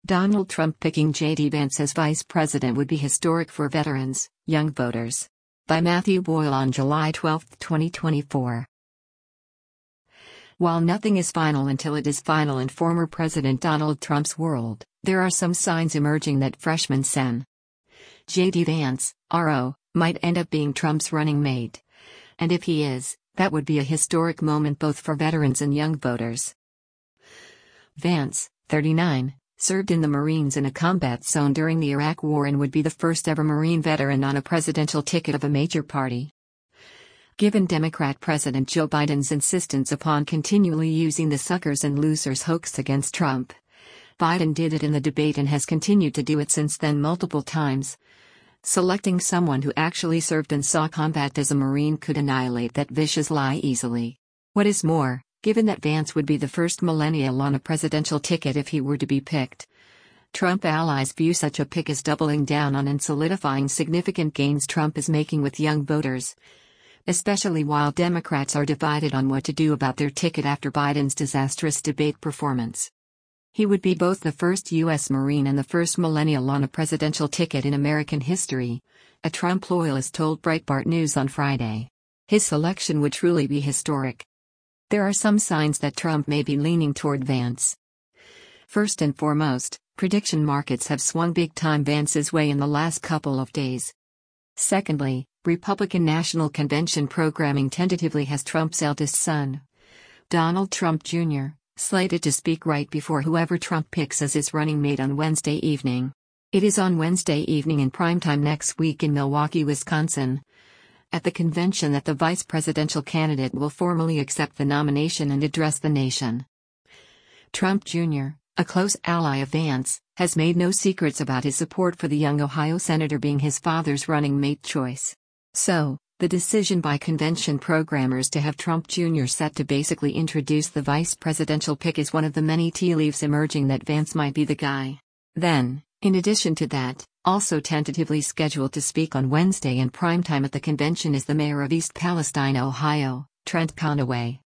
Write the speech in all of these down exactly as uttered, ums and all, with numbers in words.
Donald Trump picking J D Vance as vice president would be historic for veterans, young voters. By Matthew Boyle on July twelfth, twenty twenty-four. While nothing is final until it is final in former President Donald Trump's world, there are some signs emerging that freshman Sen. J D Vance, R O, might end up being Trump's running mate. And if he is, that would be a historic moment both for veterans and young voters. Vance, thirty-nine, served in the Marines in a combat zone during the Iraq War and would be the first ever Marine veteran on a presidential ticket of a major party. Given Democrat President Joe Biden's insistence upon continually using the suckers and losers hoax against Trump, Biden did it in the debate and has continued to do it since then multiple times. Selecting someone who actually served and saw combat as a Marine could annihilate that vicious lie easily. What is more, given that Vance would be the first millennial on a presidential ticket if he were to be picked, Trump allies view such a pick as doubling down on and solidifying significant gains Trump is making with young voters, especially while Democrats are divided on what to do about their ticket after Biden's disastrous debate performance. He would be both the first U S Marine and the first millennial on a presidential ticket in American history, a Trump loyalist told Breitbart News on Friday. His selection would truly be historic. There are some signs that Trump may be leaning toward Vance. First and foremost, prediction markets have swung big-time Vance's way in the last couple of days. Secondly, Republican National Convention programming tentatively has Trump's eldest son, Donald Trump Junior, slated to speak right before whoever Trump picks as his running mate on Wednesday evening. It is on Wednesday evening in primetime next week in Milwaukee, Wisconsin, at the convention that the vice presidential candidate will formally accept the nomination and address the nation. Trump Junior, a close ally of Vance, has made no secrets about his support for the young Ohio senator being his father's running mate choice. So, the decision by convention programmers to have Trump Junior set to basically introduce the vice presidential pick is one of the many tea leaves emerging that Vance might be the guy. Then, in addition to that, also tentatively scheduled to speak on Wednesday in primetime at the convention is the mayor of East Palestine, Ohio, Trent Conaway.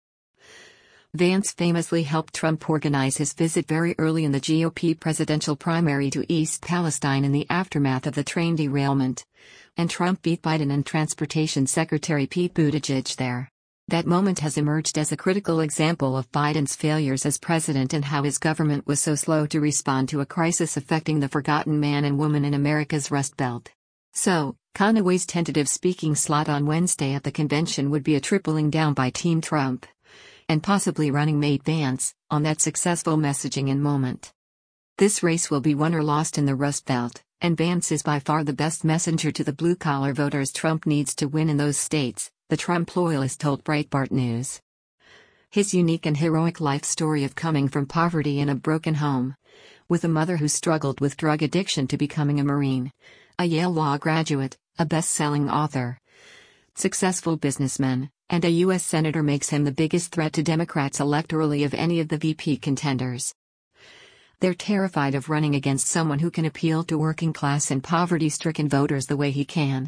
Vance famously helped Trump organize his visit very early in the G O P presidential primary to East Palestine in the aftermath of the train derailment, and Trump beat Biden and Transportation Secretary Pete Buttigieg there. That moment has emerged as a critical example of Biden's failures as president and how his government was so slow to respond to a crisis affecting the forgotten man and woman in America's Rust Belt. So, Conaway's tentative speaking slot on Wednesday at the convention would be a tripling down by Team Trump, and possibly running mate Vance, on that successful messaging and moment. This race will be won or lost in the Rust Belt, and Vance is by far the best messenger to the blue-collar voters Trump needs to win in those states, the Trump loyalist told Breitbart News. His unique and heroic life story of coming from poverty in a broken home, with a mother who struggled with drug addiction to becoming a Marine, a Yale Law graduate, a best-selling author, successful businessman, and a U S senator makes him the biggest threat to Democrats electorally of any of the V P contenders. They're terrified of running against someone who can appeal to working-class and poverty-stricken voters the way he can.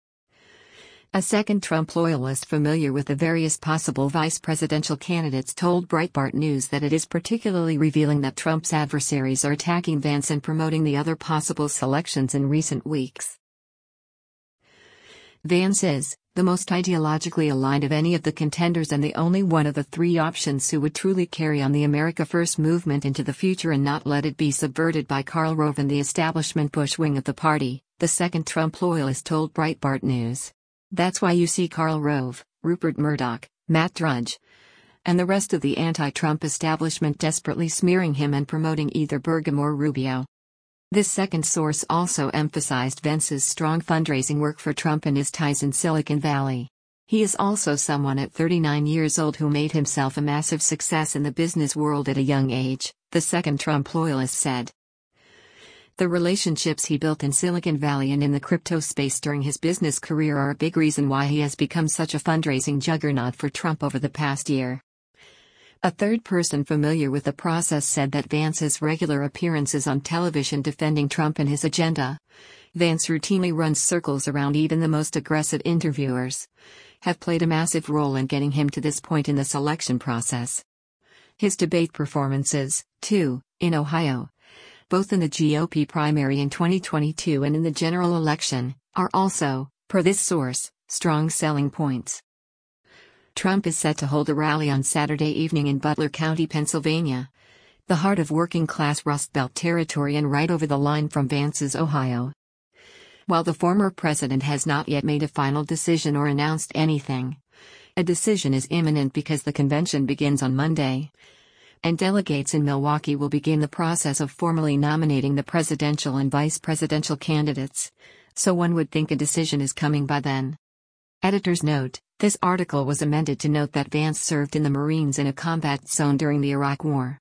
A second Trump loyalist familiar with the various possible vice presidential candidates told Breitbart News that it is particularly revealing that Trump's adversaries are attacking Vance and promoting the other possible selections in recent weeks. Vance is the most ideologically aligned of any of the contenders and the only one of the three options who would truly carry on the America First movement into the future and not let it be subverted by Karl Rove and the establishment Bush wing of the party, the second Trump loyalist told Breitbart News. That's why you see Karl Rove, Rupert Murdoch, Matt Drudge, and the rest of the anti-Trump establishment desperately smearing him and promoting either Burgum or Rubio. This second source also emphasized Vance's strong fundraising work for Trump and his ties in Silicon Valley. He is also someone at thirty-nine years old who made himself a massive success in the business world at a young age, the second Trump loyalist said. The relationships he built in Silicon Valley and in the crypto space during his business career are a big reason why he has become such a fundraising juggernaut for Trump over the past year. A third person familiar with the process said that Vance's regular appearances on television defending Trump and his agenda, Vance routinely runs circles around even the most aggressive interviewers, have played a massive role in getting him to this point in the selection process. His debate performances, too, in Ohio, both in the G O P primary in twenty twenty-two and in the general election, are also, per this source, strong selling points. Trump is set to hold a rally on Saturday evening in Butler County, Pennsylvania, the heart of working-class Rust Belt territory and right over the line from Vance's Ohio. While the former president has not yet made a final decision or announced anything, a decision is imminent because the convention begins on Monday, and delegates in Milwaukee will begin the process of formally nominating the presidential and vice presidential candidates, so one would think a decision is coming by then. Editor's note: this article was amended to note that Vance served in the Marines in a combat zone during the Iraq War.